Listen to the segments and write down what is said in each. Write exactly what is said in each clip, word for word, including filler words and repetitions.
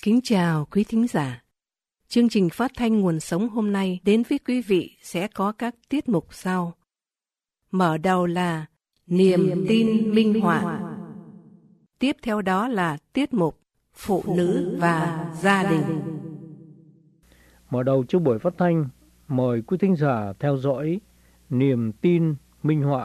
Kính chào quý thính giả. Chương trình phát thanh Nguồn Sống hôm nay đến với quý vị sẽ có các tiết mục sau. Mở đầu là Niềm, Niềm tin minh họa. Tiếp theo đó là tiết mục Phụ, Phụ nữ và gia đình. Mở đầu cho buổi phát thanh, mời quý thính giả theo dõi Niềm tin minh họa.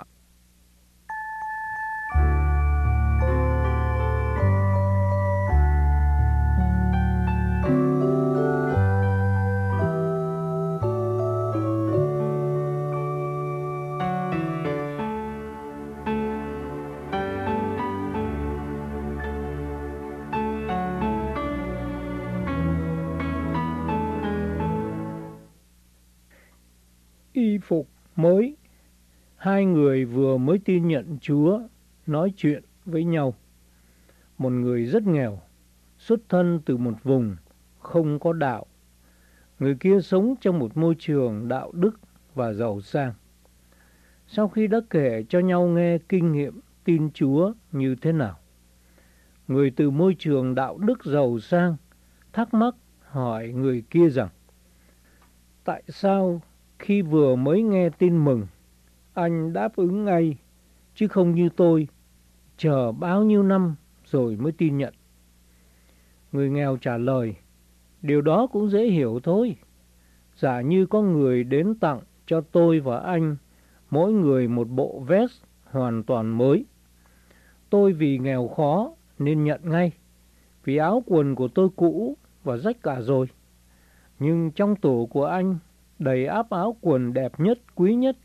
Y phục mới. Hai người vừa mới tin nhận Chúa nói chuyện với nhau. Một người rất nghèo, xuất thân từ một vùng không có đạo. Người kia sống trong một môi trường đạo đức và giàu sang. Sau khi đã kể cho nhau nghe kinh nghiệm tin Chúa như thế nào, người từ môi trường đạo đức giàu sang thắc mắc hỏi người kia rằng: tại sao khi vừa mới nghe tin mừng, anh đáp ứng ngay, chứ không như tôi, chờ bao nhiêu năm rồi mới tin nhận? Người nghèo trả lời: điều đó cũng dễ hiểu thôi. Giả như có người đến tặng cho tôi và anh mỗi người một bộ vest hoàn toàn mới. Tôi vì nghèo khó nên nhận ngay, vì áo quần của tôi cũ và rách cả rồi. Nhưng trong tủ của anh đầy áp áo quần đẹp nhất, quý nhất,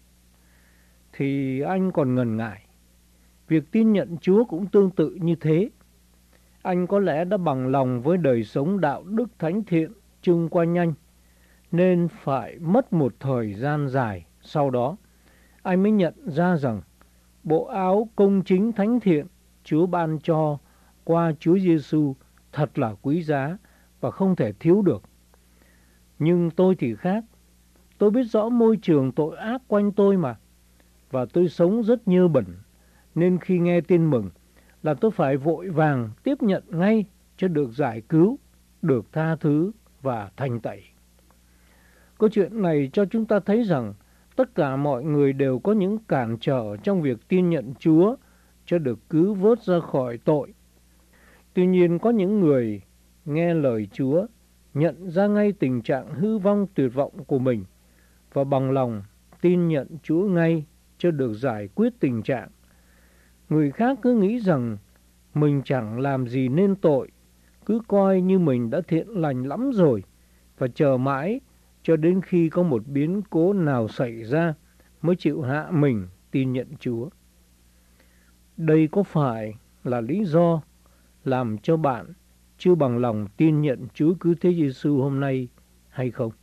thì anh còn ngần ngại. Việc tin nhận Chúa cũng tương tự như thế. Anh có lẽ đã bằng lòng với đời sống đạo đức thánh thiện trưng qua nhanh, nên phải mất một thời gian dài sau đó anh mới nhận ra rằng bộ áo công chính thánh thiện Chúa ban cho qua Chúa Giêsu thật là quý giá và không thể thiếu được. Nhưng tôi thì khác. Tôi biết rõ môi trường tội ác quanh tôi mà, và tôi sống rất nhơ bẩn, nên khi nghe tin mừng là tôi phải vội vàng tiếp nhận ngay cho được giải cứu, được tha thứ và thanh tẩy. Câu chuyện này cho chúng ta thấy rằng tất cả mọi người đều có những cản trở trong việc tin nhận Chúa cho được cứu vớt ra khỏi tội. Tuy nhiên có những người nghe lời Chúa, nhận ra ngay tình trạng hư vong tuyệt vọng của mình và bằng lòng tin nhận Chúa ngay cho được giải quyết tình trạng. Người khác cứ nghĩ rằng mình chẳng làm gì nên tội, cứ coi như mình đã thiện lành lắm rồi, và chờ mãi cho đến khi có một biến cố nào xảy ra mới chịu hạ mình tin nhận Chúa. Đây có phải là lý do làm cho bạn chưa bằng lòng tin nhận Chúa Cứu Thế Giêsu hôm nay hay không?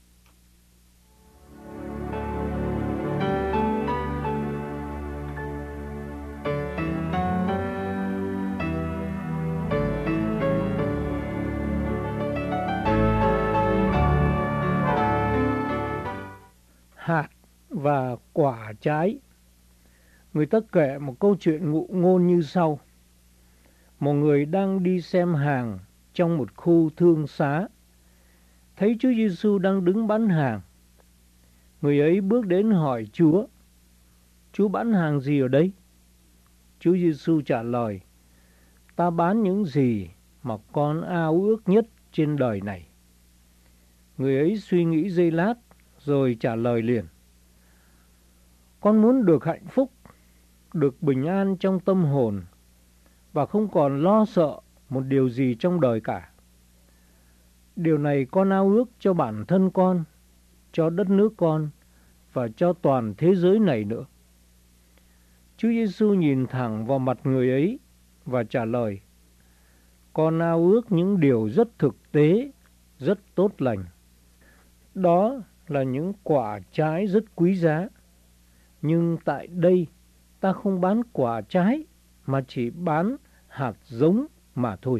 Hạt và quả trái. Người ta kể một câu chuyện ngụ ngôn như sau. Một người đang đi xem hàng trong một khu thương xá, thấy Chúa Giêsu đang đứng bán hàng. Người ấy bước đến hỏi Chúa: Chúa bán hàng gì ở đây? Chúa Giêsu trả lời: ta bán những gì mà con ao ước nhất trên đời này. Người ấy suy nghĩ giây lát rồi trả lời liền: con muốn được hạnh phúc, được bình an trong tâm hồn và không còn lo sợ một điều gì trong đời cả. Điều này con ao ước cho bản thân con, cho đất nước con và cho toàn thế giới này nữa. Chúa Giêsu nhìn thẳng vào mặt người ấy và trả lời: con ao ước những điều rất thực tế, rất tốt lành. Đó là những quả trái rất quý giá. Nhưng tại đây ta không bán quả trái mà chỉ bán hạt giống mà thôi.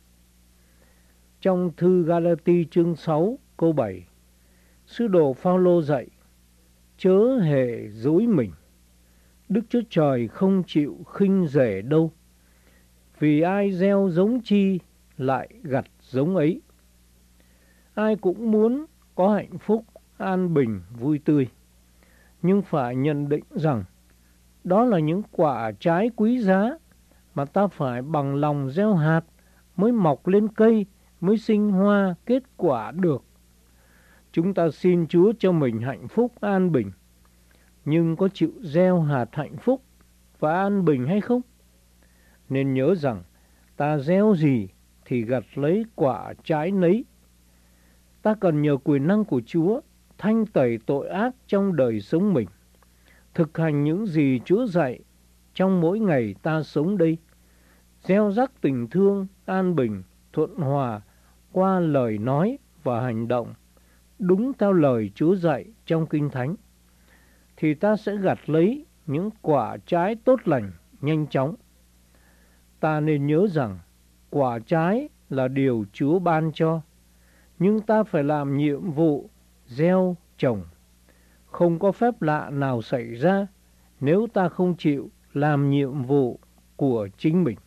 Trong thư Galati chương sáu câu bảy, sứ đồ Phao-lô dạy: chớ hề dối mình, Đức Chúa Trời không chịu khinh rể đâu. Vì ai gieo giống chi lại gặt giống ấy. Ai cũng muốn có hạnh phúc, an bình, vui tươi, nhưng phải nhận định rằng đó là những quả trái quý giá mà ta phải bằng lòng gieo hạt mới mọc lên cây, mới sinh hoa kết quả được. Chúng ta xin Chúa cho mình hạnh phúc an bình, nhưng có chịu gieo hạt hạnh phúc và an bình hay không? Nên nhớ rằng ta gieo gì thì gặt lấy quả trái nấy. Ta cần nhờ quyền năng của Chúa thanh tẩy tội ác trong đời sống mình, thực hành những gì Chúa dạy trong mỗi ngày ta sống đây, gieo rắc tình thương, an bình, thuận hòa qua lời nói và hành động, đúng theo lời Chúa dạy trong Kinh Thánh, thì ta sẽ gặt lấy những quả trái tốt lành nhanh chóng. Ta nên nhớ rằng quả trái là điều Chúa ban cho, nhưng ta phải làm nhiệm vụ gieo trồng. Không có phép lạ nào xảy ra nếu ta không chịu làm nhiệm vụ của chính mình.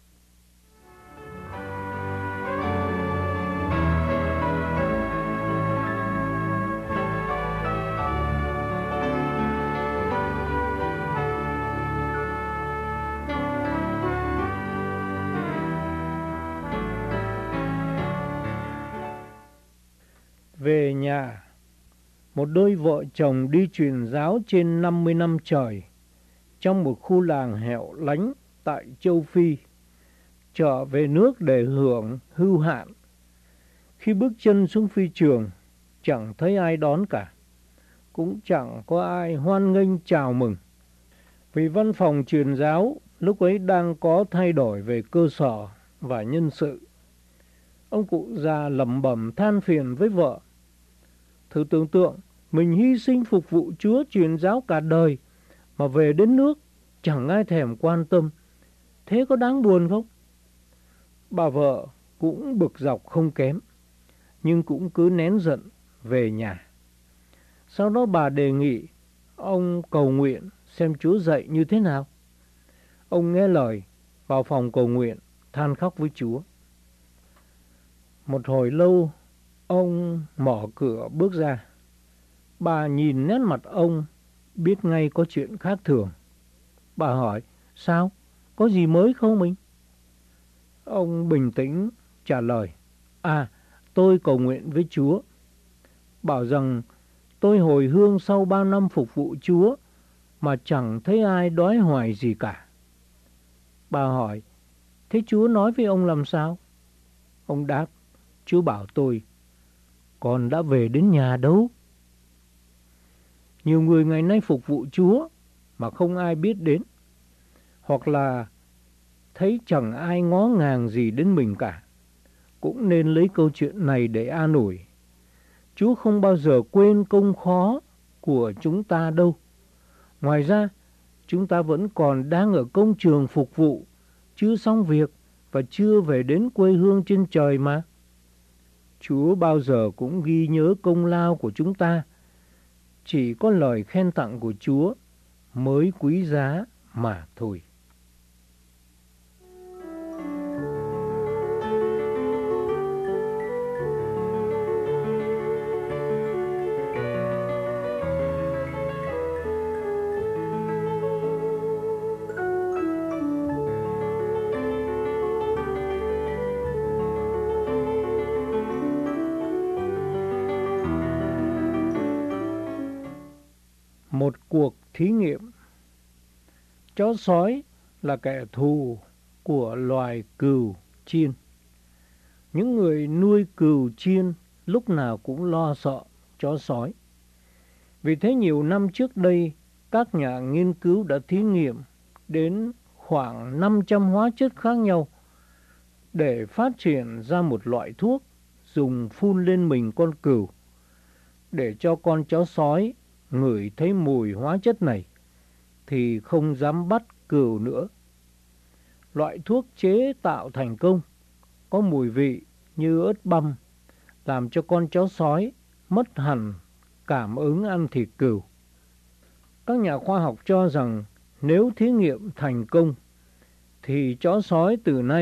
Về nhà, một đôi vợ chồng đi truyền giáo trên năm mươi năm trời trong một khu làng hẻo lánh tại châu Phi, trở về nước để hưởng hưu hạn. Khi bước chân xuống phi trường, chẳng thấy ai đón cả, cũng chẳng có ai hoan nghênh chào mừng, vì văn phòng truyền giáo lúc ấy đang có thay đổi về cơ sở và nhân sự. Ông cụ già lẩm bẩm than phiền với vợ: thử tưởng tượng mình hy sinh phục vụ Chúa truyền giáo cả đời mà về đến nước chẳng ai thèm quan tâm, thế có đáng buồn không? Bà vợ cũng bực dọc không kém, nhưng cũng cứ nén giận về nhà. Sau đó bà đề nghị ông cầu nguyện xem Chúa dạy như thế nào. Ông nghe lời, vào phòng cầu nguyện, than khóc với Chúa. Một hồi lâu, ông mở cửa bước ra. Bà nhìn nét mặt ông, biết ngay có chuyện khác thường. Bà hỏi: sao? Có gì mới không mình? Ông bình tĩnh trả lời: À, tôi cầu nguyện với Chúa, bảo rằng tôi hồi hương sau bao năm phục vụ Chúa mà chẳng thấy ai đói hoài gì cả. Bà hỏi: thế Chúa nói với ông làm sao? Ông đáp: Chúa bảo tôi, con đã về đến nhà đâu. Nhiều người ngày nay phục vụ Chúa mà không ai biết đến, hoặc là thấy chẳng ai ngó ngàng gì đến mình cả, cũng nên lấy câu chuyện này để an ủi. Chúa không bao giờ quên công khó của chúng ta đâu. Ngoài ra, chúng ta vẫn còn đang ở công trường phục vụ, chưa xong việc và chưa về đến quê hương trên trời mà. Chúa bao giờ cũng ghi nhớ công lao của chúng ta. Chỉ có lời khen tặng của Chúa mới quý giá mà thôi. Một cuộc thí nghiệm. Chó sói là kẻ thù của loài cừu chiên. Những người nuôi cừu chiên lúc nào cũng lo sợ chó sói. Vì thế nhiều năm trước đây, các nhà nghiên cứu đã thí nghiệm đến khoảng năm trăm hóa chất khác nhau để phát triển ra một loại thuốc dùng phun lên mình con cừu, để cho con chó sói ngửi thấy mùi hóa chất này thì không dám bắt cừu nữa. Loại thuốc chế tạo thành công có mùi vị như ớt băm, làm cho con chó sói mất hẳn cảm ứng ăn thịt cừu. Các nhà khoa học cho rằng nếu thí nghiệm thành công thì chó sói từ nay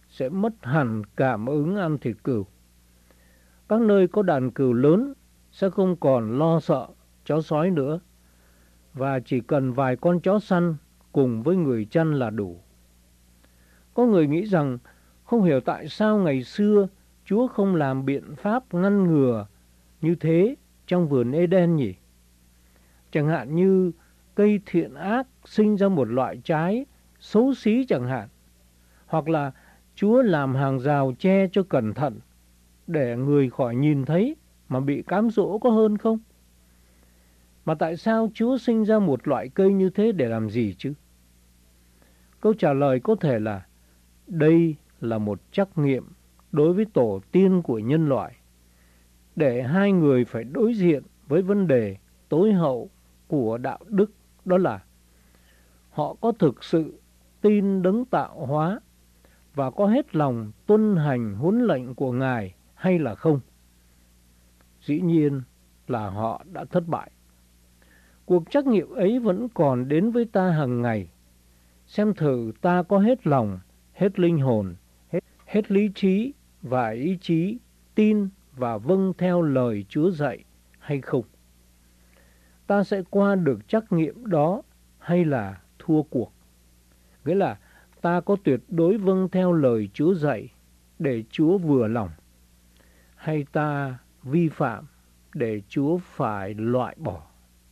sẽ mất hẳn cảm ứng ăn thịt cừu. Các nơi có đàn cừu lớn sẽ không còn lo sợ chó sói nữa, và chỉ cần vài con chó săn cùng với người chăn là đủ. Có người nghĩ rằng không hiểu tại sao ngày xưa Chúa không làm biện pháp ngăn ngừa như thế trong vườn Eden nhỉ? Chẳng hạn như cây thiện ác sinh ra một loại trái xấu xí chẳng hạn. Hoặc là Chúa làm hàng rào che cho cẩn thận để người khỏi nhìn thấy mà bị cám dỗ có hơn không? Mà tại sao Chúa sinh ra một loại cây như thế để làm gì chứ? Câu trả lời có thể là đây là một trắc nghiệm đối với tổ tiên của nhân loại, để hai người phải đối diện với vấn đề tối hậu của đạo đức, đó là họ có thực sự tin đấng tạo hóa và có hết lòng tuân hành huấn lệnh của Ngài hay là không. Dĩ nhiên là họ đã thất bại. Cuộc trắc nghiệm ấy vẫn còn đến với ta hàng ngày. Xem thử ta có hết lòng, hết linh hồn, hết, hết lý trí và ý chí tin và vâng theo lời Chúa dạy hay không. Ta sẽ qua được trắc nghiệm đó hay là thua cuộc. Nghĩa là ta có tuyệt đối vâng theo lời Chúa dạy để Chúa vừa lòng, hay ta vi phạm để Chúa phải loại bỏ.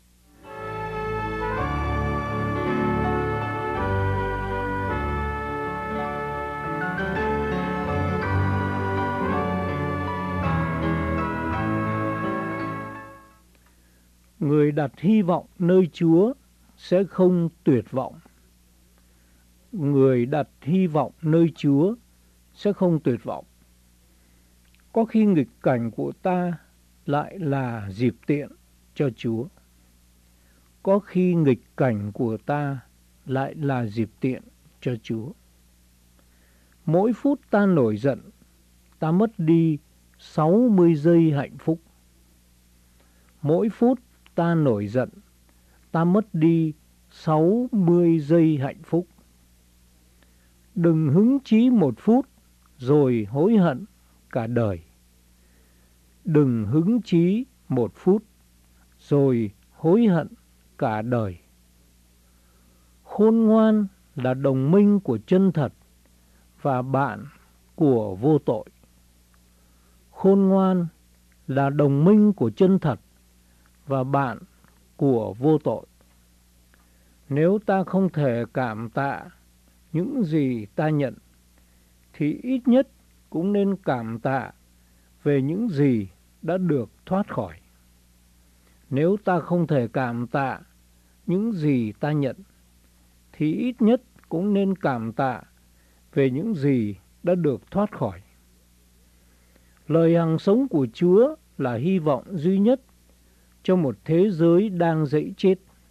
Người đặt hy vọng nơi Chúa sẽ không tuyệt vọng. Người đặt hy vọng nơi Chúa sẽ không tuyệt vọng. Có khi nghịch cảnh của ta lại là dịp tiện cho Chúa. Có khi nghịch cảnh của ta lại là dịp tiện cho Chúa. Mỗi phút ta nổi giận, ta mất đi sáu mươi giây hạnh phúc. Mỗi phút ta nổi giận, ta mất đi sáu mươi giây hạnh phúc. Đừng hứng chí một phút rồi hối hận cả đời. Đừng hứng chí một phút rồi hối hận cả đời. Khôn ngoan là đồng minh của chân thật và bạn của vô tội. Khôn ngoan là đồng minh của chân thật và bạn của vô tội. Nếu ta không thể cảm tạ những gì ta nhận, thì ít nhất cũng nên cảm tạ về những gì đã được thoát khỏi. Nếu ta không thể cảm tạ những gì ta nhận, thì ít nhất cũng nên cảm tạ về những gì đã được thoát khỏi. Lời hằng sống của Chúa là hy vọng duy nhất cho một thế giới đang dẫy chết.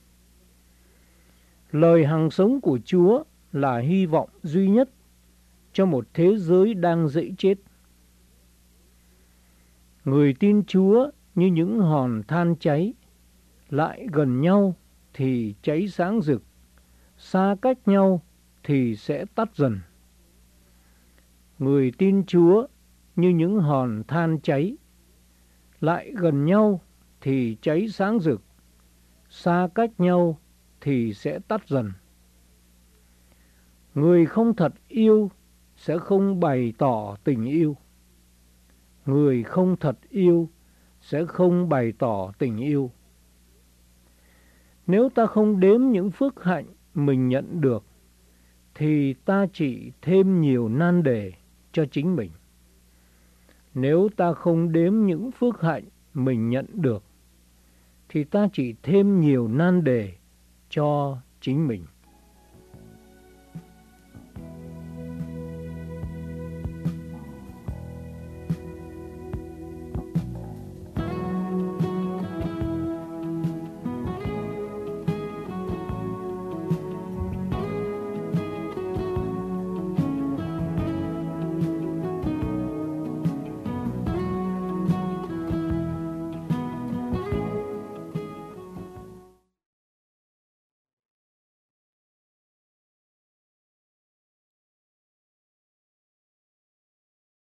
Lời hằng sống của Chúa là hy vọng duy nhất cho một thế giới đang dẫy chết. Người tin Chúa như những hòn than cháy, lại gần nhau thì cháy sáng rực, xa cách nhau thì sẽ tắt dần. Người tin Chúa như những hòn than cháy, lại gần nhau thì cháy sáng rực, xa cách nhau thì sẽ tắt dần. Người không thật yêu sẽ không bày tỏ tình yêu. Người không thật yêu sẽ không bày tỏ tình yêu. Nếu ta không đếm những phước hạnh mình nhận được, thì ta chỉ thêm nhiều nan đề cho chính mình. Nếu ta không đếm những phước hạnh mình nhận được, thì ta chỉ thêm nhiều nan đề cho chính mình.